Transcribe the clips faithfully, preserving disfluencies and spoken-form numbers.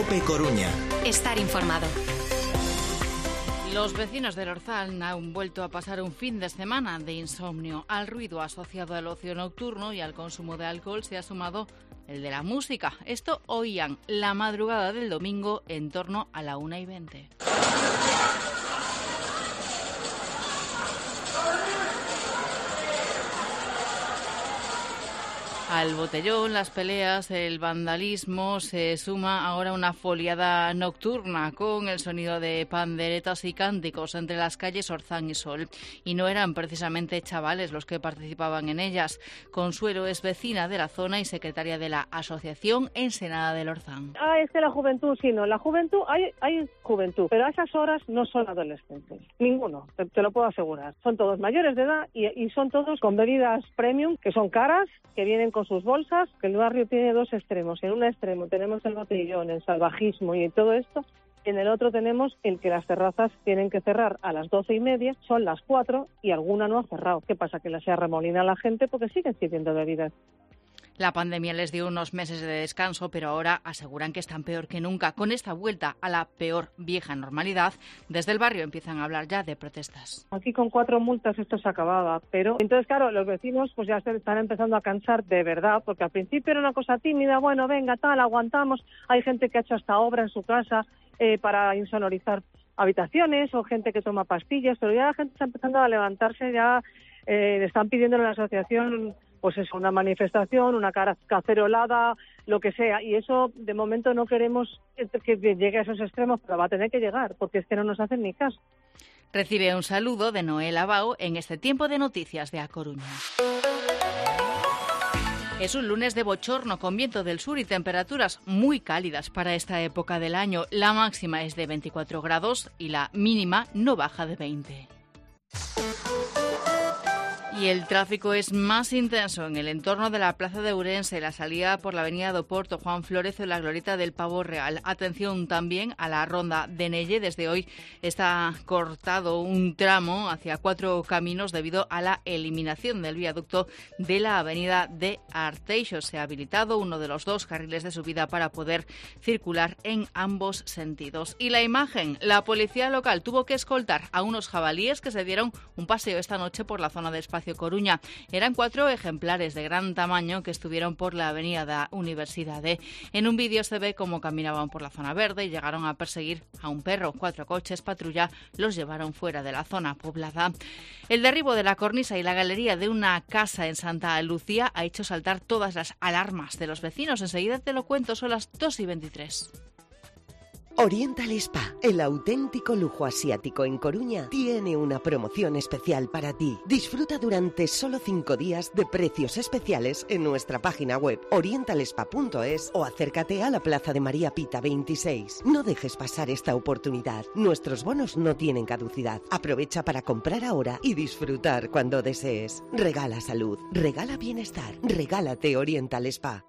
Cope Coruña. Estar informado. Los vecinos del Orzal han vuelto a pasar un fin de semana de insomnio. Al ruido asociado al ocio nocturno y al consumo de alcohol se ha sumado el de la música. Esto oían la madrugada del domingo en torno a la una y veinte. Al botellón, las peleas, el vandalismo, se suma ahora una foliada nocturna con el sonido de panderetas y cánticos entre las calles Orzán y Sol. Y no eran precisamente chavales los que participaban en ellas. Consuelo es vecina de la zona y secretaria de la Asociación Ensenada del Orzán. Ah, es que la juventud, sí, no. La juventud, hay, hay juventud, pero a esas horas no son adolescentes. Ninguno, te, te lo puedo asegurar. Son todos mayores de edad y, y son todos con bebidas premium, que son caras, que vienen con sus bolsas, que el barrio tiene dos extremos. En un extremo tenemos el botellón, el salvajismo y todo esto. En el otro tenemos el que las terrazas tienen que cerrar a las doce y media, son las cuatro y alguna no ha cerrado. ¿Qué pasa? Que se arremolina la gente porque siguen sirviendo bebidas. La pandemia les dio unos meses de descanso, pero ahora aseguran que están peor que nunca. Con esta vuelta a la peor vieja normalidad, desde el barrio empiezan a hablar ya de protestas. Aquí con cuatro multas esto se acababa, pero entonces, claro, los vecinos pues ya se están empezando a cansar de verdad, porque al principio era una cosa tímida, bueno, venga, tal, aguantamos. Hay gente que ha hecho hasta obra en su casa eh, para insonorizar habitaciones o gente que toma pastillas, pero ya la gente está empezando a levantarse, ya eh, están pidiendo a la asociación pues es una manifestación, una cacerolada, lo que sea, y eso de momento no queremos que llegue a esos extremos, pero va a tener que llegar, porque es que no nos hacen ni caso. Recibe un saludo de Noel Abao en este tiempo de noticias de A Coruña. Es un lunes de bochorno con viento del sur y temperaturas muy cálidas para esta época del año. La máxima es de veinticuatro grados y la mínima no baja de veinte. Y el tráfico es más intenso en el entorno de la Plaza de Ourense, la salida por la avenida do Porto, Juan Flórez o la glorieta del Pavo Real. Atención también a la ronda de Nelle. Desde hoy está cortado un tramo hacia cuatro caminos debido a la eliminación del viaducto de la avenida de Arteixo. Se ha habilitado uno de los dos carriles de subida para poder circular en ambos sentidos. Y la imagen, la policía local tuvo que escoltar a unos jabalíes que se dieron un paseo esta noche por la zona de Espacio Coruña. Eran cuatro ejemplares de gran tamaño que estuvieron por la avenida da Universidade. En un vídeo se ve cómo caminaban por la zona verde y llegaron a perseguir a un perro. Cuatro coches patrulla los llevaron fuera de la zona poblada. El derribo de la cornisa y la galería de una casa en Santa Lucía ha hecho saltar todas las alarmas de los vecinos. Enseguida te lo cuento, son las dos y veintitrés. Oriental Spa, el auténtico lujo asiático en Coruña, tiene una promoción especial para ti. Disfruta durante solo cinco días de precios especiales en nuestra página web oriental spa punto es o acércate a la Plaza de María Pita veintiséis. No dejes pasar esta oportunidad. Nuestros bonos no tienen caducidad. Aprovecha para comprar ahora y disfrutar cuando desees. Regala salud, regala bienestar, regálate Oriental Spa.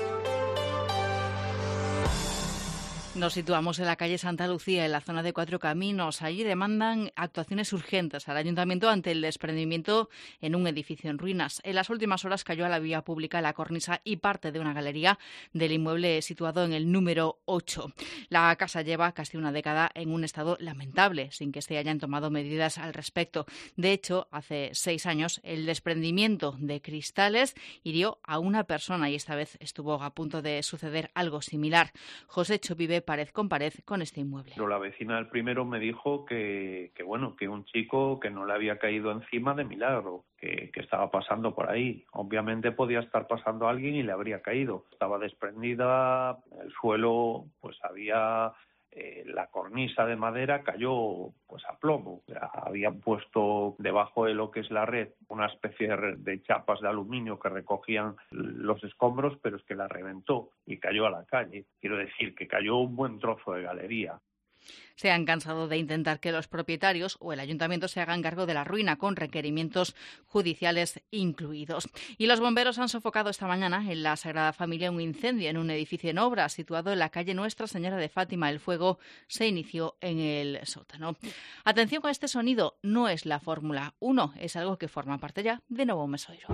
Nos situamos en la calle Santa Lucía, en la zona de Cuatro Caminos. Allí demandan actuaciones urgentes al ayuntamiento ante el desprendimiento en un edificio en ruinas. En las últimas horas cayó a la vía pública la cornisa y parte de una galería del inmueble situado en el número ocho. La casa lleva casi una década en un estado lamentable, sin que se hayan tomado medidas al respecto. De hecho, hace seis años, el desprendimiento de cristales hirió a una persona y esta vez estuvo a punto de suceder algo similar. Josécho vive pared con pared con este inmueble. Pero la vecina del primero me dijo que, que bueno, que un chico que no le había caído encima de milagro, que, que estaba pasando por ahí. Obviamente podía estar pasando a alguien y le habría caído. Estaba desprendida, el suelo, pues había... Eh, la cornisa de madera cayó pues a plomo. Habían puesto debajo de lo que es la red una especie de, de chapas de aluminio que recogían los escombros, pero es que la reventó y cayó a la calle. Quiero decir que cayó un buen trozo de galería. Se han cansado de intentar que los propietarios o el ayuntamiento se hagan cargo de la ruina, con requerimientos judiciales incluidos. Y los bomberos han sofocado esta mañana en la Sagrada Familia un incendio en un edificio en obras situado en la calle Nuestra Señora de Fátima. El fuego se inició en el sótano. Atención con este sonido, no es la Fórmula uno, es algo que forma parte ya de Novo Mesoiro.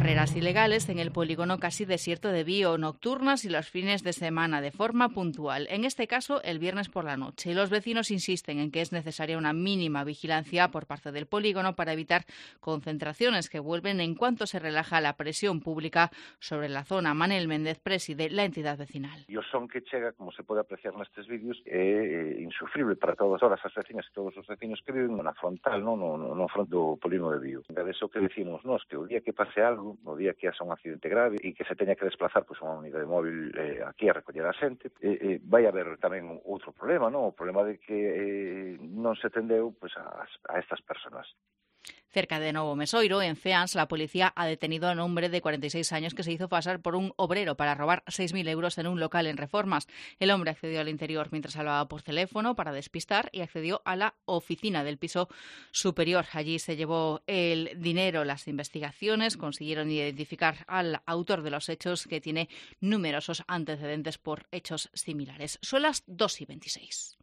carreras ilegales en el polígono casi desierto de Bío, nocturnas y los fines de semana, de forma puntual. En este caso, el viernes por la noche. Y los vecinos insisten en que es necesaria una mínima vigilancia por parte del polígono para evitar concentraciones que vuelven en cuanto se relaja la presión pública sobre la zona. Manel Méndez preside la entidad vecinal. E o son que chega, como se pode apreciar nestes vídeos, é insufrible para todas as vecinas e todos os vecinos que viven na frontal, non no, no, no fronte do polígono de Bío. De eso que decimos nós, que o día que pase algo, o día que haxa un accidente grave e que se teña que desplazar pois, unha unidade móvil eh, aquí a recoller a xente, eh, eh, vai haber tamén outro problema, non? O problema de que eh, non se tendeu pois, a, a estas personas. Cerca de Novo Mesoiro, en Ceans, la policía ha detenido a un hombre de cuarenta y seis años que se hizo pasar por un obrero para robar seis mil euros en un local en Reformas. El hombre accedió al interior mientras hablaba por teléfono para despistar y accedió a la oficina del piso superior. Allí se llevó el dinero. Las investigaciones consiguieron identificar al autor de los hechos, que tiene numerosos antecedentes por hechos similares. Son las dos y veintiséis.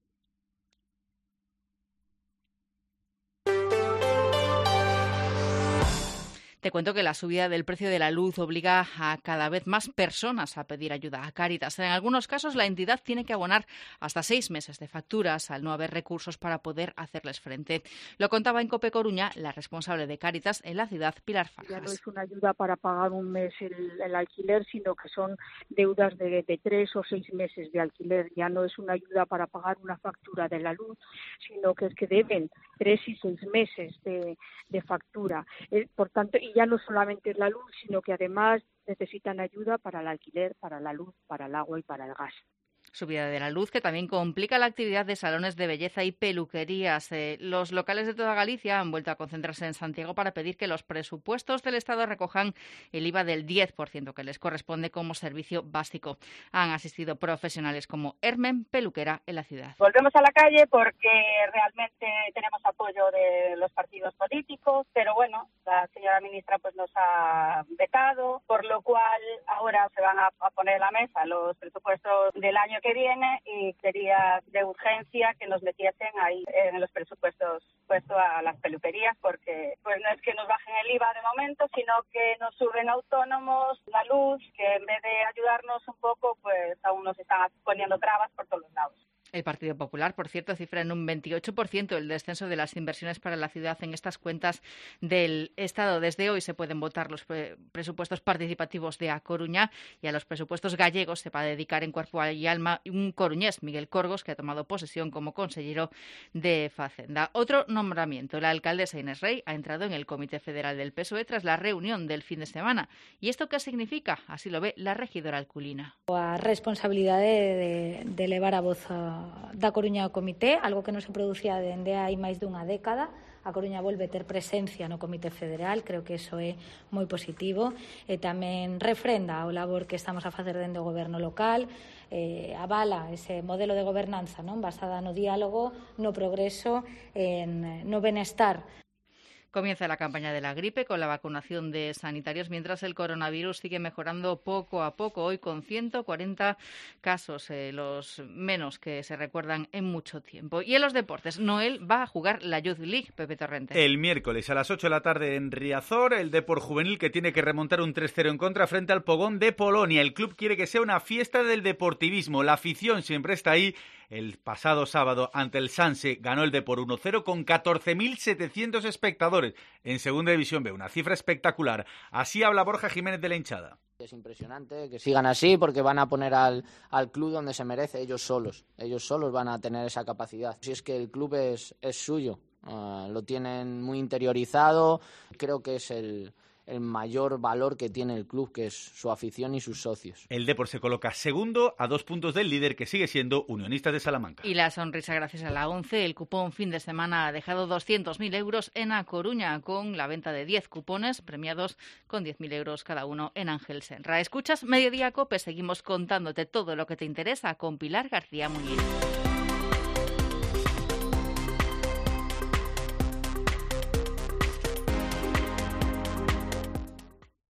Te cuento que la subida del precio de la luz obliga a cada vez más personas a pedir ayuda a Cáritas. En algunos casos, la entidad tiene que abonar hasta seis meses de facturas al no haber recursos para poder hacerles frente. Lo contaba en COPE Coruña la responsable de Cáritas en la ciudad, Pilar Fajas. Ya no es una ayuda para pagar un mes el, el alquiler, sino que son deudas de, de tres o seis meses de alquiler. Ya no es una ayuda para pagar una factura de la luz, sino que es que deben tres y seis meses de, de factura. Eh, por tanto, y ya no solamente es la luz, sino que además necesitan ayuda para el alquiler, para la luz, para el agua y para el gas. Subida de la luz que también complica la actividad de salones de belleza y peluquerías. Eh, los locales de toda Galicia han vuelto a concentrarse en Santiago para pedir que los presupuestos del Estado recojan el I V A del diez por ciento que les corresponde como servicio básico. Han asistido profesionales como Hermen, peluquera en la ciudad. Volvemos a la calle porque realmente tenemos apoyo de los partidos políticos, pero bueno, la señora ministra pues nos ha vetado, por lo cual ahora se van a, a poner en la mesa los presupuestos del año que viene y sería de urgencia que nos metiesen ahí en los presupuestos puesto a las peluquerías, porque pues no es que nos bajen el I V A de momento, sino que nos suben autónomos, la luz, que en vez de ayudarnos un poco, pues aún nos están poniendo trabas por todos los lados. El Partido Popular, por cierto, cifra en un veintiocho por ciento el descenso de las inversiones para la ciudad en estas cuentas del Estado. Desde hoy se pueden votar los pre- presupuestos participativos de A Coruña, y a los presupuestos gallegos se va a dedicar en cuerpo y alma un coruñés, Miguel Corgos, que ha tomado posesión como consejero de Facenda. Otro nombramiento. La alcaldesa Inés Rey ha entrado en el Comité Federal del P S O E tras la reunión del fin de semana. ¿Y esto qué significa? Así lo ve la regidora alculina. A responsabilidade de, de levar a voz a da Coruña ao comité, algo que non se producía dende hai máis dunha década. A Coruña volve ter presencia no Comité Federal, creo que iso é moi positivo, e tamén refrenda o labor que estamos a facer dentro do goberno local, eh, avala ese modelo de gobernanza, non, basada no diálogo, no progreso, en, no benestar. Comienza la campaña de la gripe con la vacunación de sanitarios, mientras el coronavirus sigue mejorando poco a poco, hoy con ciento cuarenta casos, eh, los menos que se recuerdan en mucho tiempo. Y en los deportes, Noel va a jugar la Youth League, Pepe Torrente. El miércoles a las ocho de la tarde en Riazor, el Depor Juvenil que tiene que remontar un tres cero en contra frente al Pogón de Polonia. El club quiere que sea una fiesta del deportivismo, la afición siempre está ahí. El pasado sábado ante el Sanse ganó el Depor uno cero con catorce mil setecientos espectadores en Segunda División B, una cifra espectacular. Así habla Borja Jiménez de la hinchada. Es impresionante que sigan así porque van a poner al, al club donde se merece, ellos solos. Ellos solos van a tener esa capacidad. Si es que el club es, es suyo, uh, lo tienen muy interiorizado, creo que es el... el mayor valor que tiene el club, que es su afición y sus socios. El Depor se coloca segundo a dos puntos del líder, que sigue siendo Unionistas de Salamanca. Y la sonrisa gracias a la ONCE. El cupón fin de semana ha dejado doscientos mil euros en A Coruña, con la venta de diez cupones premiados con diez mil euros cada uno en Ángel Senra. Escuchas Mediodía Cope, seguimos contándote todo lo que te interesa con Pilar García Muñiz.